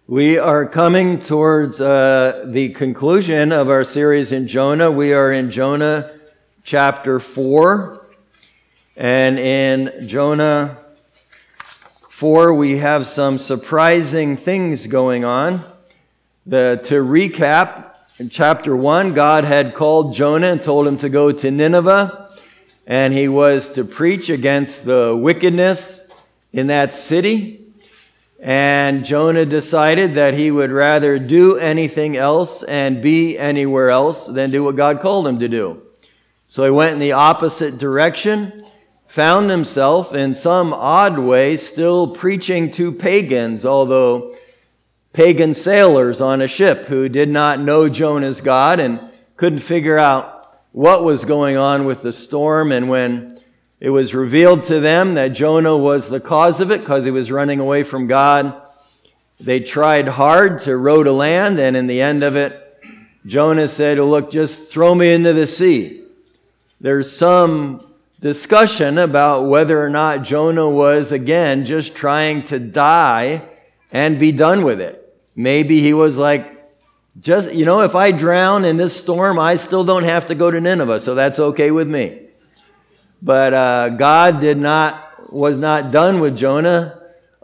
We are coming towards the conclusion of our series in Jonah. We are in Jonah chapter 4. And in Jonah 4, we have some surprising things going on. To recap, in chapter 1, God had called Jonah and told him to go to Nineveh. And he was to preach against the wickedness in that city. And Jonah decided that he would rather do anything else and be anywhere else than do what God called him to do. So he went in the opposite direction, found himself in some odd way still preaching to pagans, although pagan sailors on a ship who did not know Jonah's God and couldn't figure out what was going on with the storm. And when it was revealed to them that Jonah was the cause of it because he was running away from God, they tried hard to row to land, and in the end of it, Jonah said, "Look, just throw me into the sea." There's some discussion about whether or not Jonah was, again, just trying to die and be done with it. Maybe he was like, if I drown in this storm, I still don't have to go to Nineveh, so that's okay with me. But God was not done with Jonah,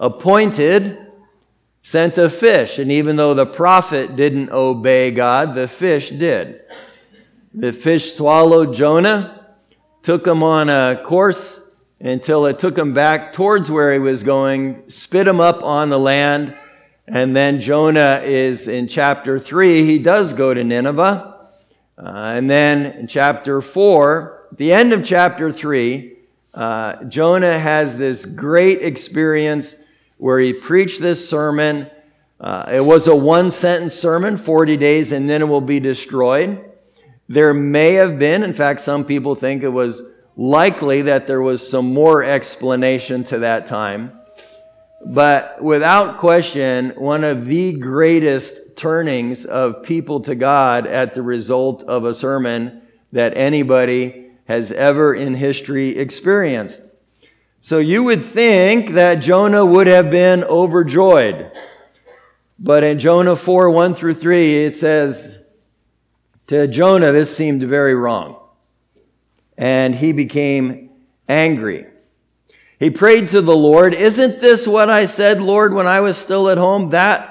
sent a fish. And even though the prophet didn't obey God, the fish did. The fish swallowed Jonah, took him on a course until it took him back towards where he was going, spit him up on the land. And then Jonah is in chapter 3, he does go to Nineveh. And then in chapter 4, at the end of chapter 3, Jonah has this great experience where he preached this sermon. It was a one-sentence sermon, 40 days, and then it will be destroyed. There may have been, in fact, some people think it was likely that there was some more explanation to that time. But without question, one of the greatest turnings of people to God at the result of a sermon that anybody has ever in history experienced. So you would think that Jonah would have been overjoyed. But in Jonah 4, 1 through 3, it says, to Jonah, this seemed very wrong. And he became angry. He prayed to the Lord, "Isn't this what I said, Lord, when I was still at home?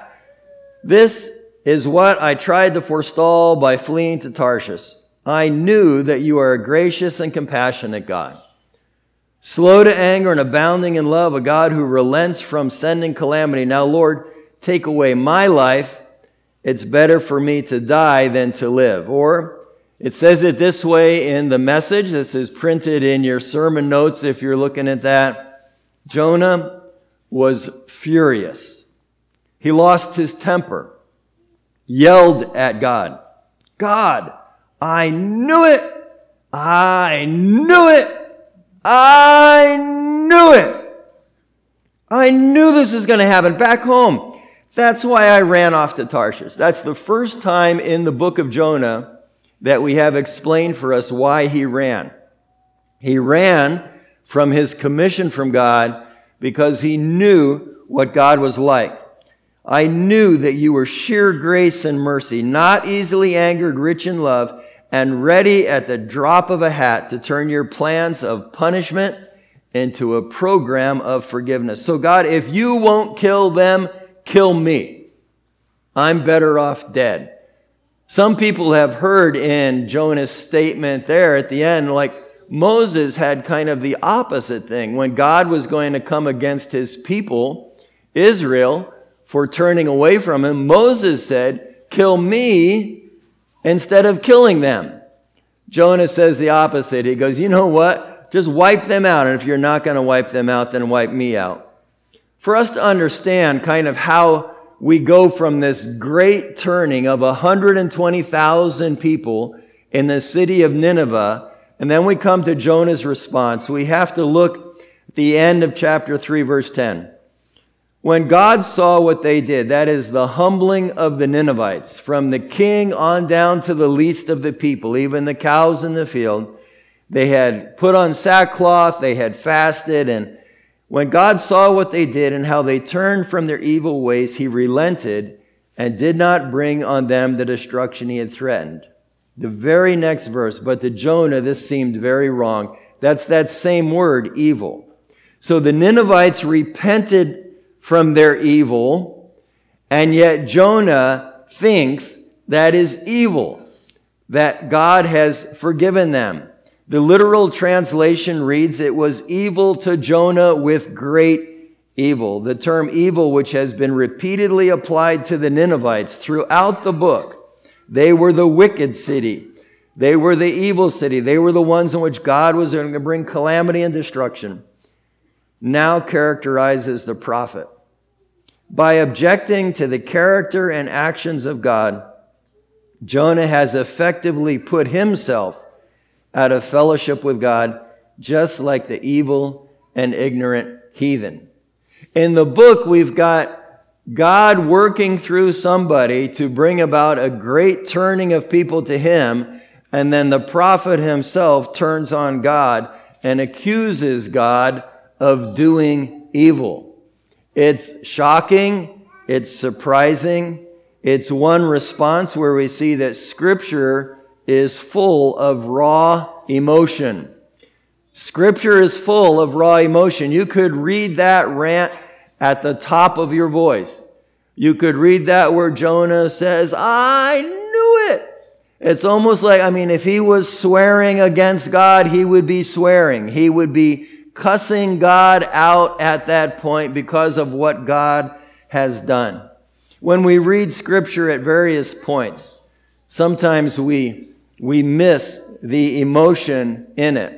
This is what I tried to forestall by fleeing to Tarshish. I knew that you are a gracious and compassionate God, slow to anger and abounding in love, a God who relents from sending calamity. Now, Lord, take away my life. It's better for me to die than to live." Or it says it this way in the Message. This is printed in your sermon notes if you're looking at that. Jonah was furious. He lost his temper, yelled at God. "God, I knew it! I knew it! I knew it! I knew this was going to happen back home. That's why I ran off to Tarshish." That's the first time in the book of Jonah that we have explained for us why he ran. He ran from his commission from God because he knew what God was like. "I knew that you were sheer grace and mercy, not easily angered, rich in love, and ready at the drop of a hat to turn your plans of punishment into a program of forgiveness. So God, if you won't kill them, kill me. I'm better off dead." Some people have heard in Jonah's statement there at the end, like Moses had kind of the opposite thing. When God was going to come against his people, Israel, for turning away from him, Moses said, "Kill me instead of killing them." Jonah says the opposite. He goes, "You know what? Just wipe them out. And if you're not going to wipe them out, then wipe me out." For us to understand kind of how we go from this great turning of 120,000 people in the city of Nineveh, and then we come to Jonah's response, we have to look at the end of chapter 3, verse 10. When God saw what they did, that is the humbling of the Ninevites, from the king on down to the least of the people, even the cows in the field, they had put on sackcloth, they had fasted, and When God saw what they did and how they turned from their evil ways, he relented and did not bring on them the destruction he had threatened. The very next verse, but to Jonah this seemed very wrong. That's that same word, evil. So the Ninevites repented from their evil, and yet Jonah thinks that is evil, that God has forgiven them. The literal translation reads, it was evil to Jonah with great evil. The term evil, which has been repeatedly applied to the Ninevites throughout the book. They were the wicked city. They were the evil city. They were the ones in which God was going to bring calamity and destruction. Now characterizes the prophet. By objecting to the character and actions of God, Jonah has effectively put himself out of fellowship with God, just like the evil and ignorant heathen. In the book, we've got God working through somebody to bring about a great turning of people to him, and then the prophet himself turns on God and accuses God of doing evil. It's shocking. It's surprising. It's one response where we see that Scripture is full of raw emotion. Scripture is full of raw emotion. You could read that rant at the top of your voice. You could read that where Jonah says, I knew it. It's almost like, if he was swearing against God, he would be swearing. He would be cussing God out at that point because of what God has done. When we read Scripture at various points, sometimes we miss the emotion in it.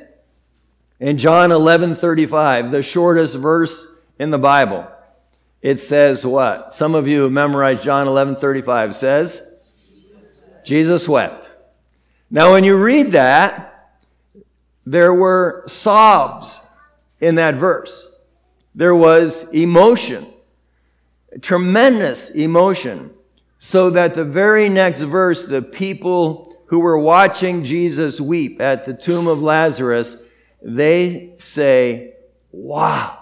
In John 11:35, the shortest verse in the Bible, it says what? Some of you have memorized John 11:35. Says, Jesus wept. Now, when you read that, there were sobs in that verse. There was emotion, tremendous emotion, so that the very next verse, the people who were watching Jesus weep at the tomb of Lazarus, they say, wow,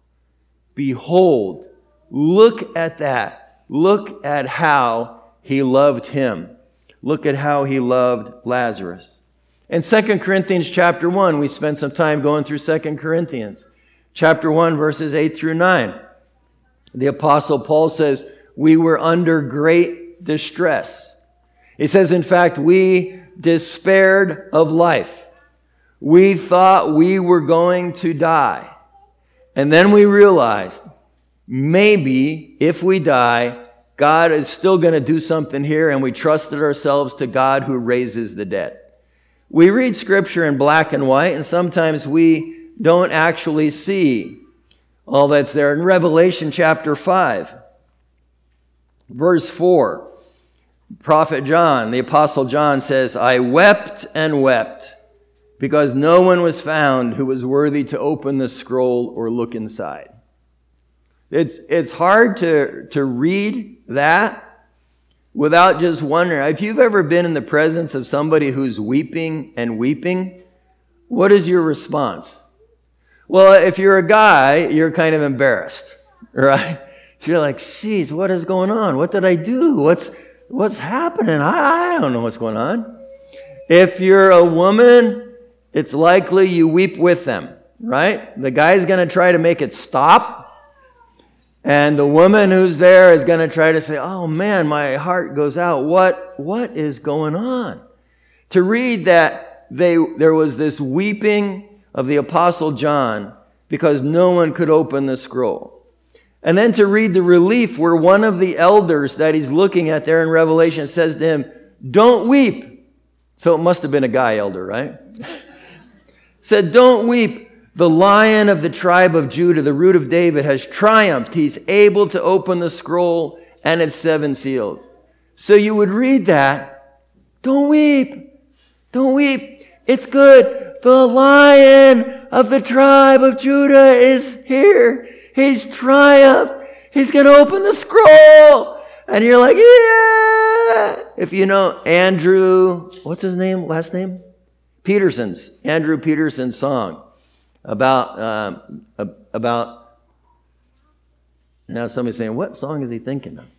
behold, look at that. Look at how he loved him. Look at how he loved Lazarus. In 2 Corinthians chapter 1, we spent some time going through 2 Corinthians. Chapter 1, verses 8 through 9. The Apostle Paul says, we were under great distress. He says, in fact, we despaired of life. We thought we were going to die. And then we realized, maybe if we die, God is still going to do something here, and we trusted ourselves to God who raises the dead. We read Scripture in black and white, and sometimes we don't actually see all that's there. In Revelation chapter 5, verse 4, Prophet John, the Apostle John says, I wept and wept because no one was found who was worthy to open the scroll or look inside. It's hard to read that without just wondering. If you've ever been in the presence of somebody who's weeping and weeping, what is your response? Well, if you're a guy, you're kind of embarrassed, right? You're like, geez, what is going on? What did I do? What's happening? I don't know what's going on. If you're a woman, it's likely you weep with them, right? The guy's going to try to make it stop. And the woman who's there is going to try to say, oh man, my heart goes out. What is going on? To read that there was this weeping of the Apostle John because no one could open the scroll. And then to read the relief where one of the elders that he's looking at there in Revelation says to him, don't weep. So it must have been a guy elder, right? Said, don't weep. The Lion of the tribe of Judah, the Root of David, has triumphed. He's able to open the scroll and its 7 seals. So you would read that. Don't weep. Don't weep. It's good. The Lion of the tribe of Judah is here. He's triumphed. He's going to open the scroll. And you're like, yeah. If you know Andrew, what's his name, last name? Andrew Peterson's song about Now somebody's saying, what song is he thinking of?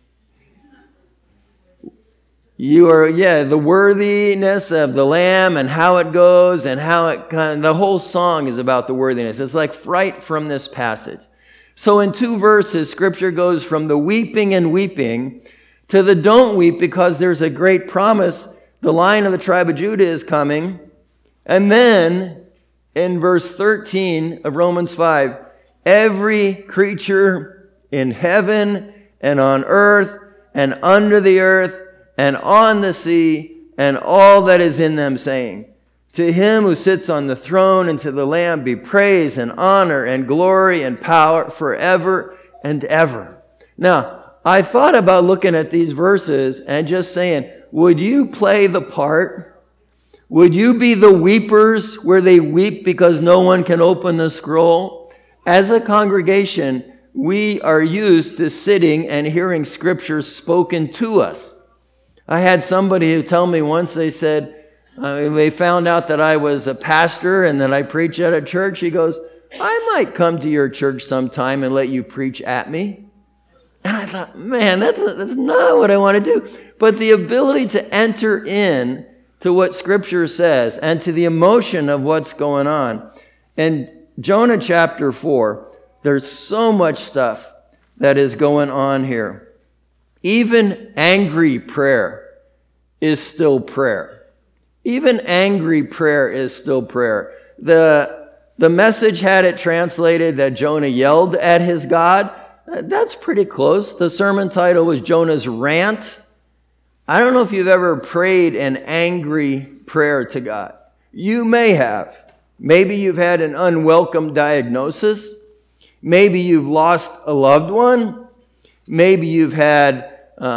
You are, the worthiness of the Lamb and how it goes and how it the whole song is about the worthiness. It's like right from this passage. So in 2 verses, Scripture goes from the weeping and weeping to the don't weep because there's a great promise. The Lion of the tribe of Judah is coming. And then in verse 13 of Romans 5, every creature in heaven and on earth and under the earth and on the sea, and all that is in them, saying, to him who sits on the throne and to the Lamb be praise and honor and glory and power forever and ever. Now, I thought about looking at these verses and just saying, would you play the part? Would you be the weepers where they weep because no one can open the scroll? As a congregation, we are used to sitting and hearing Scripture spoken to us. I had somebody who tell me once, they said, they found out that I was a pastor and that I preach at a church. He goes, I might come to your church sometime and let you preach at me. And I thought, man, that's not what I want to do. But the ability to enter in to what Scripture says and to the emotion of what's going on. In Jonah chapter 4, there's so much stuff that is going on here. Even angry prayer is still prayer. Even angry prayer is still prayer. The Message had it translated that Jonah yelled at his God. That's pretty close. The sermon title was Jonah's Rant. I don't know if you've ever prayed an angry prayer to God. You may have. Maybe you've had an unwelcome diagnosis. Maybe you've lost a loved one. Maybe you've had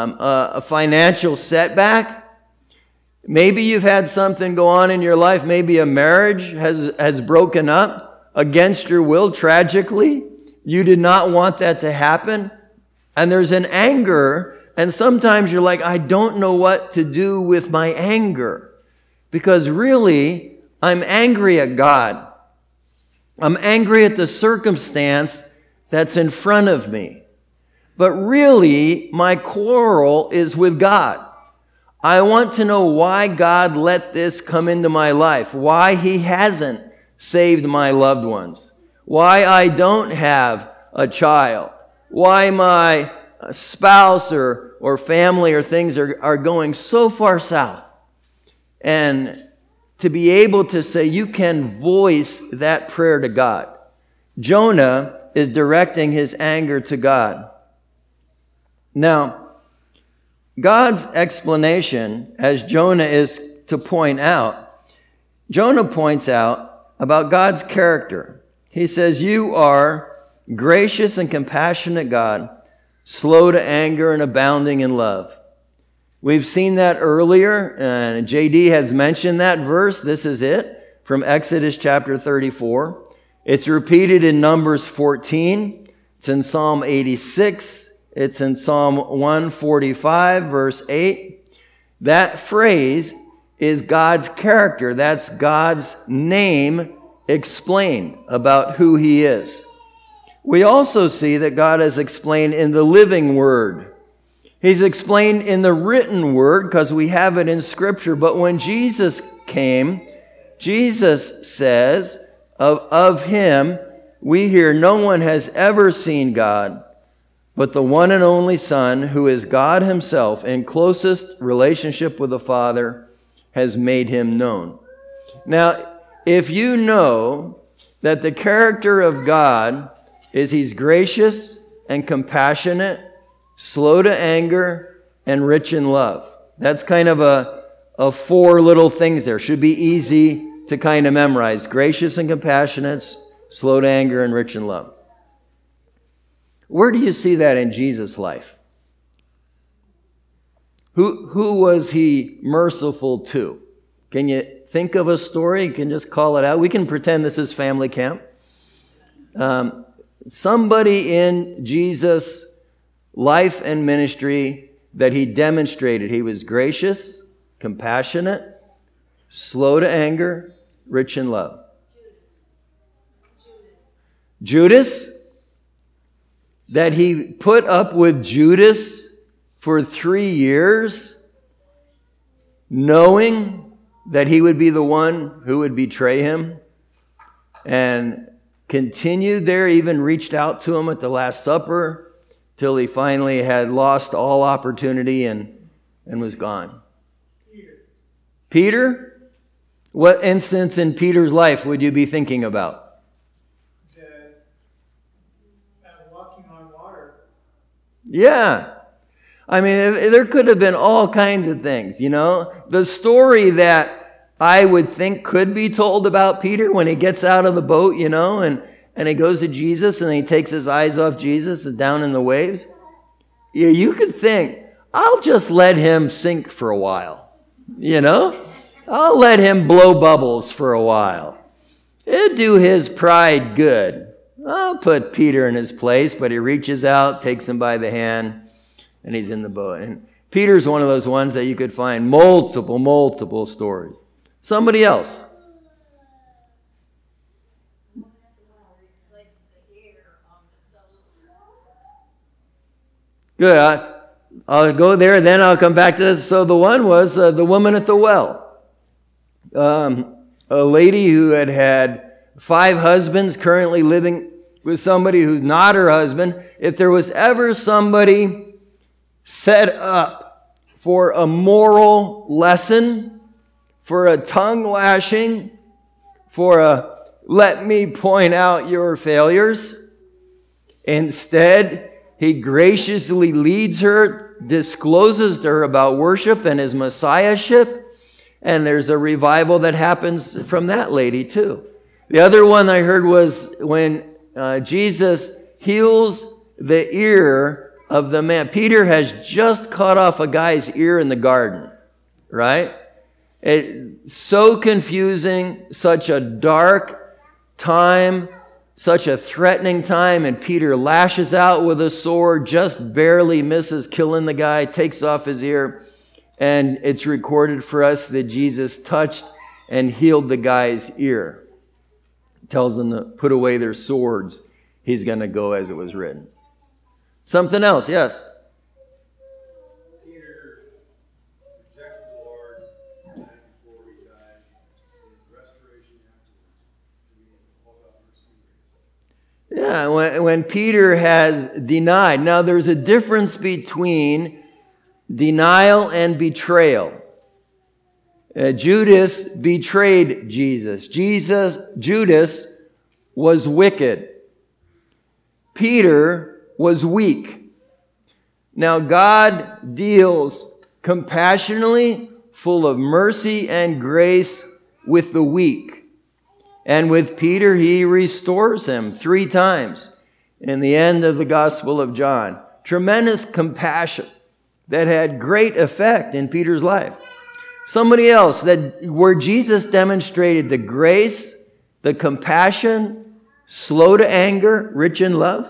a financial setback. Maybe you've had something go on in your life. Maybe a marriage has broken up against your will tragically. You did not want that to happen. And there's an anger. And sometimes you're like, I don't know what to do with my anger. Because really, I'm angry at God. I'm angry at the circumstance that's in front of me. But really, my quarrel is with God. I want to know why God let this come into my life, why He hasn't saved my loved ones, why I don't have a child, why my spouse or family or things are going so far south. And to be able to say, you can voice that prayer to God. Jonah is directing his anger to God. Now, God's explanation, as Jonah is to point out, Jonah points out about God's character. He says, you are gracious and compassionate God, slow to anger and abounding in love. We've seen that earlier, and JD has mentioned that verse. This is it, from Exodus chapter 34. It's repeated in Numbers 14. It's in Psalm 86. It's in Psalm 145, verse 8. That phrase is God's character. That's God's name explained about who He is. We also see that God is explained in the living Word. He's explained in the written Word because we have it in Scripture. But when Jesus came, Jesus says of Him, we hear, no one has ever seen God, but the one and only Son, who is God Himself in closest relationship with the Father, has made Him known. Now, if you know that the character of God is He's gracious and compassionate, slow to anger, and rich in love. That's kind of a 4 little things there. Should be easy to kind of memorize. Gracious and compassionate, slow to anger, and rich in love. Where do you see that in Jesus' life? Who was He merciful to? Can you think of a story? You can just call it out. We can pretend this is family camp. Somebody in Jesus' life and ministry that He demonstrated. He was gracious, compassionate, slow to anger, rich in love. Judas? that he put up with Judas for 3 years, knowing that he would be the one who would betray him, and continued there, even reached out to him at the Last Supper, till he finally had lost all opportunity and was gone. Peter? What instance in Peter's life would you be thinking about? Walking on water. Yeah. I mean, there could have been all kinds of things, you know. The story that I would think could be told about Peter when he gets out of the boat, you know, and he goes to Jesus and he takes his eyes off Jesus and down in the waves. Yeah, you could think, I'll just let him sink for a while, you know. I'll let him blow bubbles for a while. It'd do his pride good. I'll put Peter in his place, but he reaches out, takes him by the hand, and he's in the boat. And Peter's one of those ones that you could find multiple stories. Somebody else. Good. I'll go there, then I'll come back to this. So the one was the woman at the well. A lady who had 5 husbands, currently living with somebody who's not her husband. If there was ever somebody set up for a moral lesson, for a tongue lashing, for a let me point out your failures, instead he graciously leads her, discloses to her about worship and his messiahship, and there's a revival that happens from that lady too. The other one I heard was when Jesus heals the ear of the man. Peter has just cut off a guy's ear in the garden, right? It's so confusing, such a dark time, such a threatening time, and Peter lashes out with a sword, just barely misses killing the guy, takes off his ear, and it's recorded for us that Jesus touched and healed the guy's ear. Tells them to put away their swords. He's going to go as it was written. Something else, yes? Peter rejected the Lord before he died. Restoration afterwards. Yeah, when Peter has denied. Now, there's a difference between denial and betrayal. Judas betrayed Jesus. Judas was wicked. Peter was weak. Now God deals compassionately, full of mercy and grace with the weak. And with Peter, he restores him 3 times in the end of the Gospel of John. Tremendous compassion that had great effect in Peter's life. Somebody else where Jesus demonstrated the grace, the compassion, slow to anger, rich in love.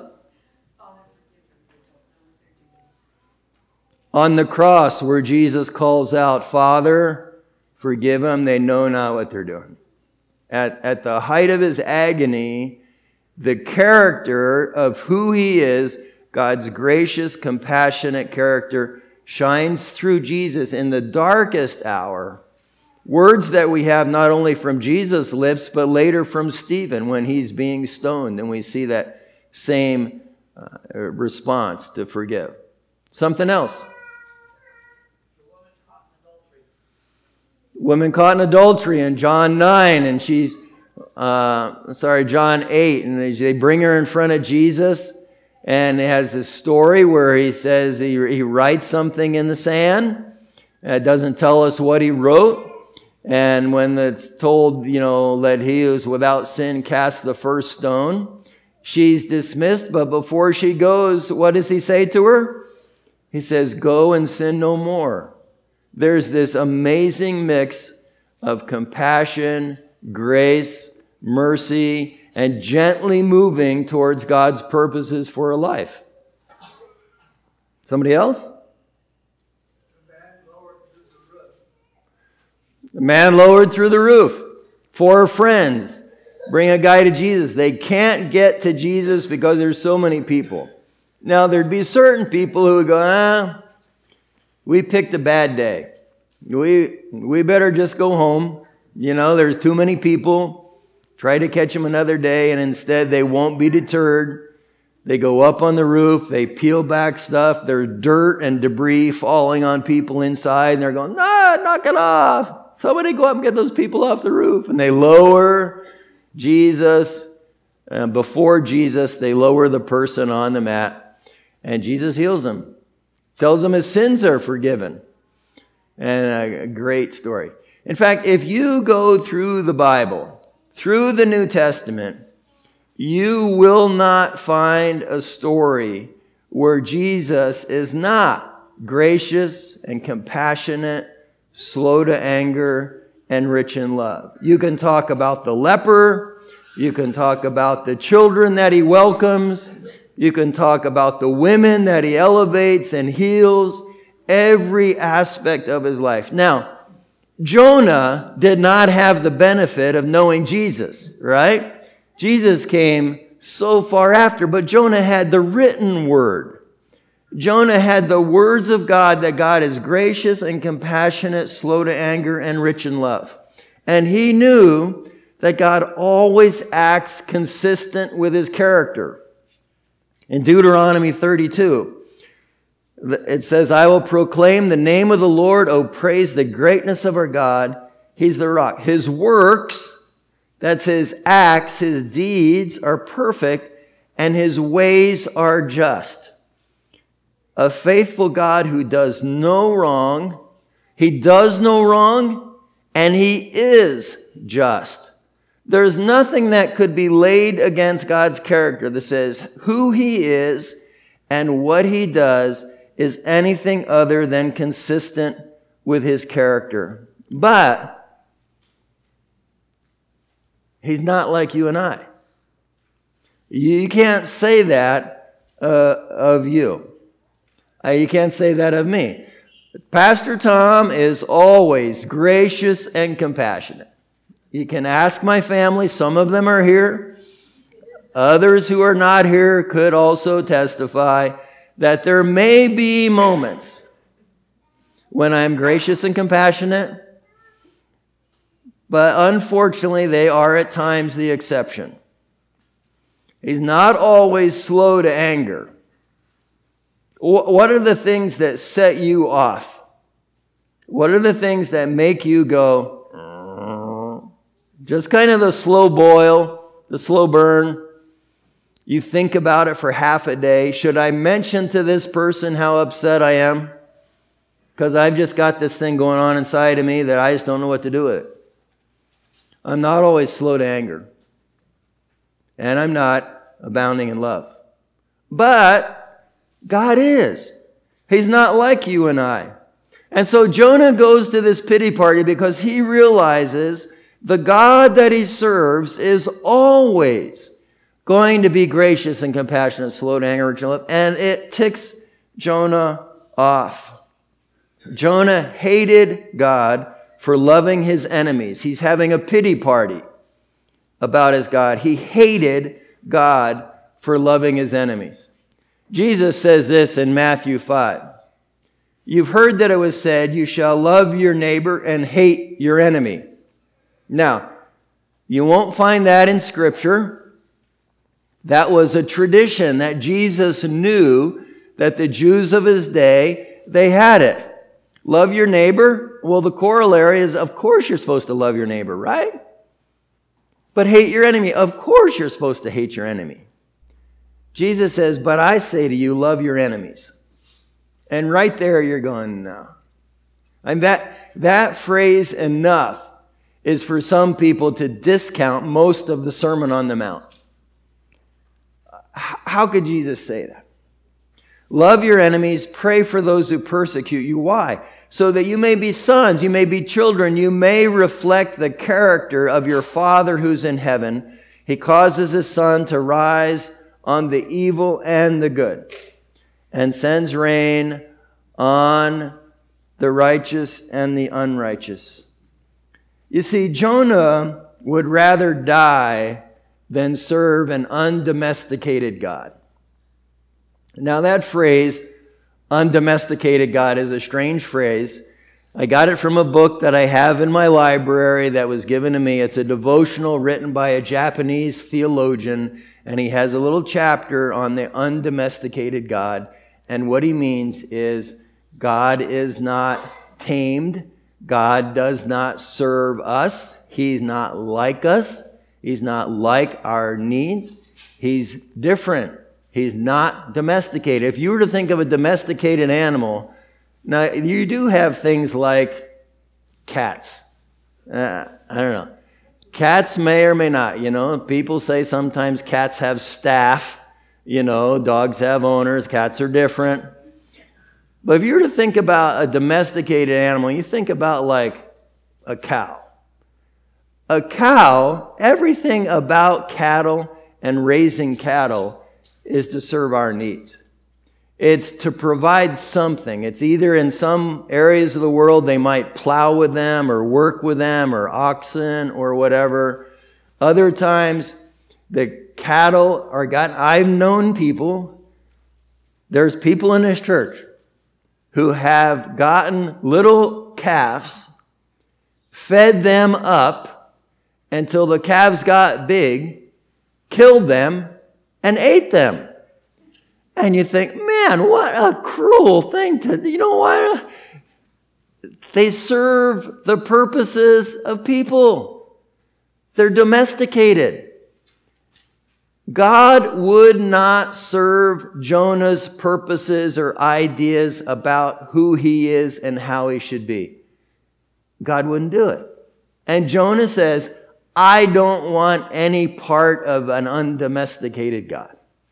On the cross where Jesus calls out, Father, forgive them, they know not what they're doing. At the height of his agony, the character of who he is, God's gracious, compassionate character, shines through Jesus in the darkest hour. Words that we have not only from Jesus' lips, but later from Stephen when he's being stoned. And we see that same response to forgive. Something else. Woman caught in adultery in John 9, and John 8. And they bring her in front of Jesus. And it has this story where he says he writes something in the sand. It doesn't tell us what he wrote. And when it's told, let he who is without sin cast the first stone, she's dismissed. But before she goes, what does he say to her? He says, go and sin no more. There's this amazing mix of compassion, grace, mercy, and gently moving towards God's purposes for her life. Somebody else? The man lowered through the roof. 4 friends bring a guy to Jesus. They can't get to Jesus because there's so many people. Now, there'd be certain people who would go, we picked a bad day. We better just go home. There's too many people. Try to catch them another day, and instead they won't be deterred. They go up on the roof. They peel back stuff. There's dirt and debris falling on people inside, and they're going, knock it off. Somebody go up and get those people off the roof. And they lower Jesus. Before Jesus, they lower the person on the mat, and Jesus heals him. Tells him his sins are forgiven. And a great story. In fact, if you go through the Bible, through the New Testament, you will not find a story where Jesus is not gracious and compassionate, slow to anger, and rich in love. You can talk about the leper. You can talk about the children that he welcomes. You can talk about the women that he elevates and heals. Every aspect of his life. Now, Jonah did not have the benefit of knowing Jesus, right? Jesus came so far after, but Jonah had the written word. Jonah had the words of God, that God is gracious and compassionate, slow to anger, and rich in love. And he knew that God always acts consistent with his character. In Deuteronomy 32, it says, I will proclaim the name of the Lord. Oh, praise the greatness of our God. He's the rock. His works, that's his acts, his deeds are perfect, and his ways are just. A faithful God who does no wrong. He does no wrong, and he is just. There's nothing that could be laid against God's character that says who he is and what he does is anything other than consistent with his character. But he's not like you and I. You can't say that of you. You can't say that of me. Pastor Tom is always gracious and compassionate. You can ask my family. Some of them are here. Others who are not here could also testify that there may be moments when I'm gracious and compassionate, but unfortunately they are at times the exception. He's not always slow to anger. What are the things that set you off? What are the things that make you go, just kind of the slow boil, the slow burn? You think about it for half a day. Should I mention to this person how upset I am? Because I've just got this thing going on inside of me that I just don't know what to do with it. I'm not always slow to anger. And I'm not abounding in love. But God is. He's not like you and I. And so Jonah goes to this pity party because he realizes the God that he serves is always going to be gracious and compassionate, slow to anger, rich in love. And it ticks Jonah off. Jonah hated God for loving his enemies. He's having a pity party about his God. He hated God for loving his enemies. Jesus says this in Matthew 5. You've heard that it was said, you shall love your neighbor and hate your enemy. Now, you won't find that in Scripture. That was a tradition that Jesus knew that the Jews of his day, they had it. Love your neighbor. Well, the corollary is, of course you're supposed to love your neighbor, right? But hate your enemy. Of course you're supposed to hate your enemy. Jesus says, but I say to you, love your enemies. And right there you're going, no. And that phrase, enough, is for some people to discount most of the Sermon on the Mount. How could Jesus say that? Love your enemies, pray for those who persecute you. Why? So that you may be sons, you may be children, you may reflect the character of your Father who's in heaven. He causes his sun to rise on the evil and the good, and sends rain on the righteous and the unrighteous. You see, Jonah would rather die than serve an undomesticated God. Now that phrase, undomesticated God, is a strange phrase. I got it from a book that I have in my library that was given to me. It's a devotional written by a Japanese theologian, and he has a little chapter on the undomesticated God. And what he means is God is not tamed. God does not serve us. He's not like us. He's not like our needs. He's different. He's not domesticated. If you were to think of a domesticated animal, now you do have things like cats. I don't know. Cats may or may not, People say sometimes cats have staff. Dogs have owners. Cats are different. But if you were to think about a domesticated animal, you think about like a cow. A cow, everything about cattle and raising cattle is to serve our needs. It's to provide something. It's either in some areas of the world they might plow with them or work with them or oxen or whatever. Other times the cattle are I've known people, there's people in this church who have gotten little calves, fed them up until the calves got big, killed them, and ate them. And you think, man, what a cruel thing why? They serve the purposes of people. They're domesticated. God would not serve Jonah's purposes or ideas about who he is and how he should be. God wouldn't do it. And Jonah says, I don't want any part of an undomesticated God.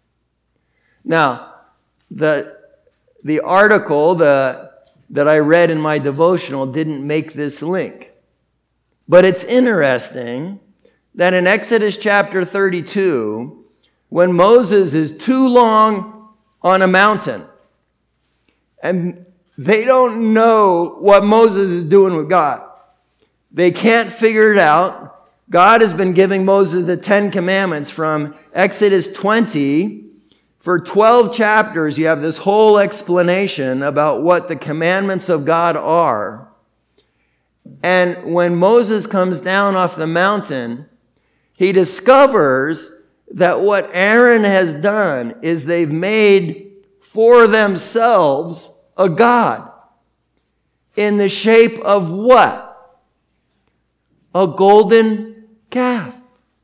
Now, the article that I read in my devotional didn't make this link. But it's interesting that in Exodus chapter 32, when Moses is too long on a mountain, and they don't know what Moses is doing with God. They can't figure it out. God has been giving Moses the 10 Commandments from Exodus 20. For 12 chapters, you have this whole explanation about what the commandments of God are. And when Moses comes down off the mountain, he discovers that what Aaron has done is they've made for themselves a god. In the shape of what? A golden calf.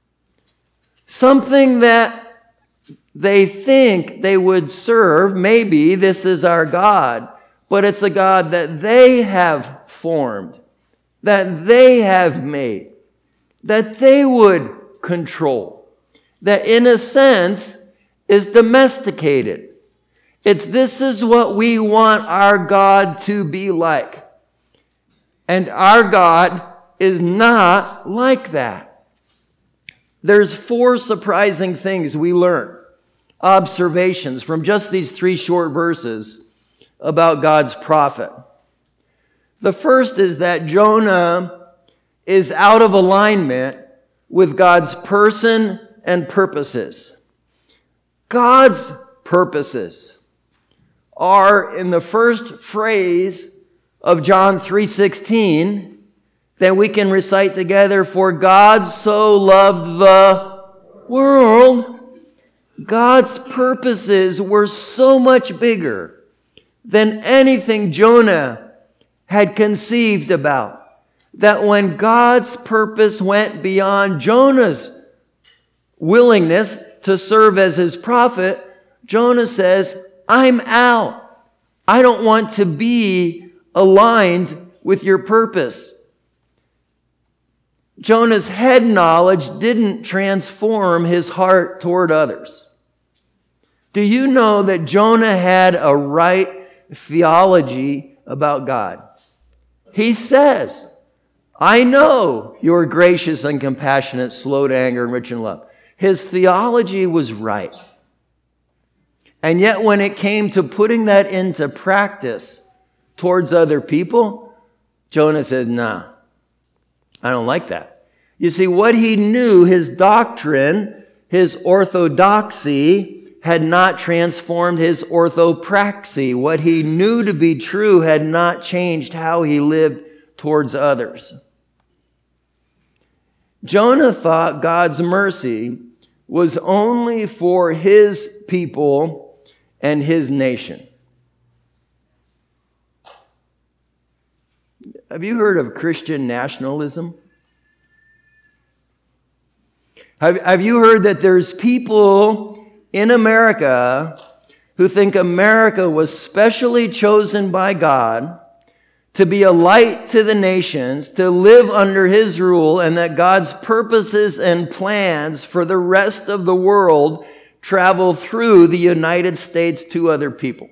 Something that they think they would serve. Maybe this is our God, but it's a God that they have formed, that they have made, that they would control, that in a sense is domesticated. This is what we want our God to be like. And our God is not like that. There's 4 surprising things we learn. Observations from just these 3 short verses about God's prophet. The first is that Jonah is out of alignment with God's person and purposes. God's purposes are in the first phrase of John 3:16 that we can recite together, for God so loved the world. God's purposes were so much bigger than anything Jonah had conceived about, that when God's purpose went beyond Jonah's willingness to serve as his prophet, Jonah says, I'm out. I don't want to be aligned with your purpose. Jonah's head knowledge didn't transform his heart toward others. Do you know that Jonah had a right theology about God? He says, I know you're gracious and compassionate, slow to anger and rich in love. His theology was right. And yet when it came to putting that into practice towards other people, Jonah said, nah, I don't like that. You see, what he knew, his doctrine, his orthodoxy, had not transformed his orthopraxy. What he knew to be true had not changed how he lived towards others. Jonah thought God's mercy was only for his people and his nation. Have you heard of Christian nationalism? Have you heard that there's people in America who think America was specially chosen by God to be a light to the nations, to live under his rule, and that God's purposes and plans for the rest of the world travel through the United States to other people?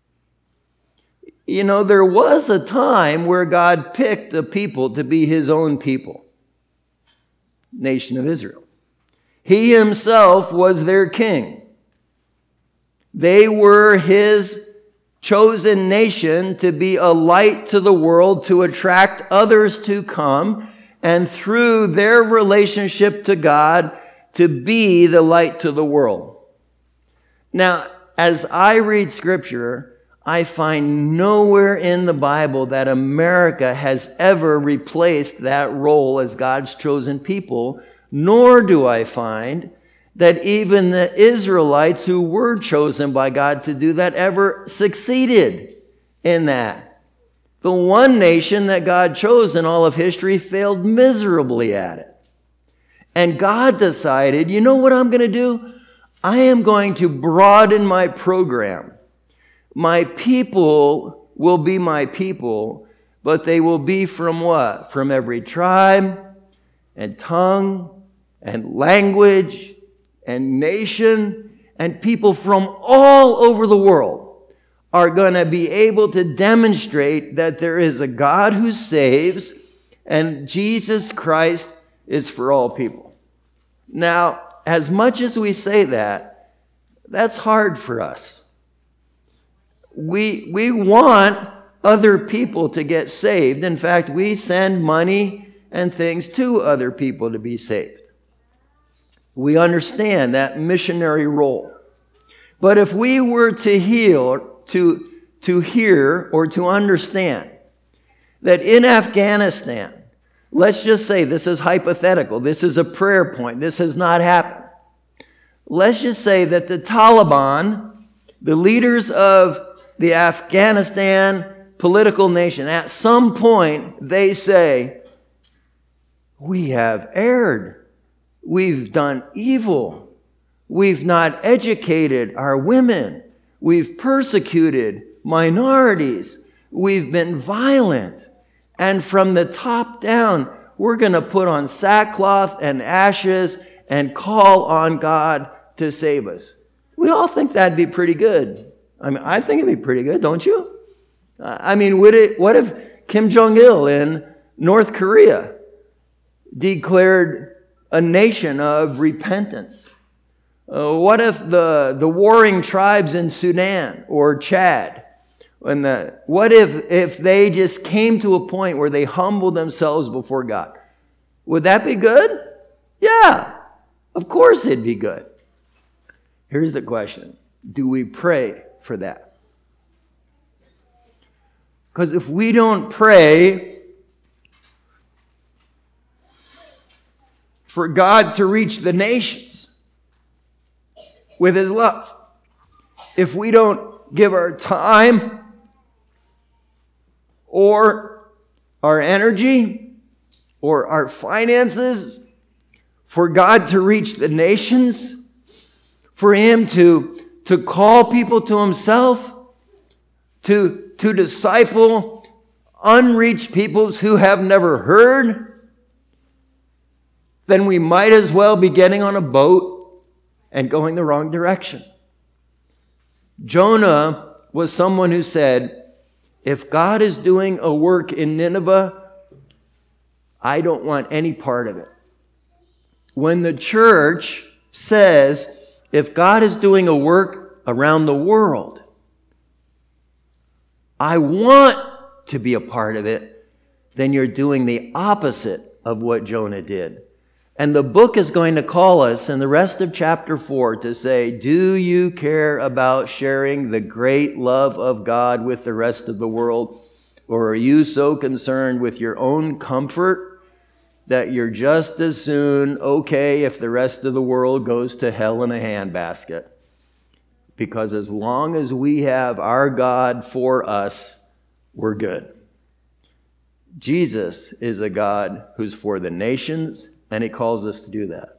You know, there was a time where God picked a people to be his own people, nation of Israel. He himself was their king. They were his chosen nation to be a light to the world, to attract others to come, and through their relationship to God, to be the light to the world. Now, as I read Scripture, I find nowhere in the Bible that America has ever replaced that role as God's chosen people, nor do I find that even the Israelites who were chosen by God to do that ever succeeded in that. The one nation that God chose in all of history failed miserably at it. And God decided, you know what I'm going to do? I am going to broaden my program. My people will be my people, but they will be from what? From every tribe and tongue and language and nation, and people from all over the world are going to be able to demonstrate that there is a God who saves, and Jesus Christ is for all people. Now, as much as we say that, that's hard for us. We want other people to get saved. In fact, we send money and things to other people to be saved. We understand that missionary role. But if we were to hear or to understand that in Afghanistan, let's just say this is hypothetical, this is a prayer point, this has not happened. Let's just say that the Taliban, the leaders of the Afghanistan political nation, at some point they say, we have erred. We've done evil. We've not educated our women. We've persecuted minorities. We've been violent. And from the top down, we're going to put on sackcloth and ashes and call on God to save us. We all think that'd be pretty good. I mean, I think it'd be pretty good, don't you? I mean, what if Kim Jong-il in North Korea declared a nation of repentance? What if the warring tribes in Sudan or Chad, what if they just came to a point where they humbled themselves before God? Would that be good? Yeah, of course it'd be good. Here's the question. Do we pray for that? Because if we don't pray for God to reach the nations with his love, if we don't give our time or our energy or our finances for God to reach the nations, for him to call people to himself, to disciple unreached peoples who have never heard, then we might as well be getting on a boat and going the wrong direction. Jonah was someone who said, if God is doing a work in Nineveh, I don't want any part of it. When the church says, if God is doing a work around the world, I want to be a part of it, then you're doing the opposite of what Jonah did. And the book is going to call us in the rest of chapter 4 to say, do you care about sharing the great love of God with the rest of the world? Or are you so concerned with your own comfort that you're just as soon okay if the rest of the world goes to hell in a handbasket? Because as long as we have our God for us, we're good. Jesus is a God who's for the nations, and he calls us to do that.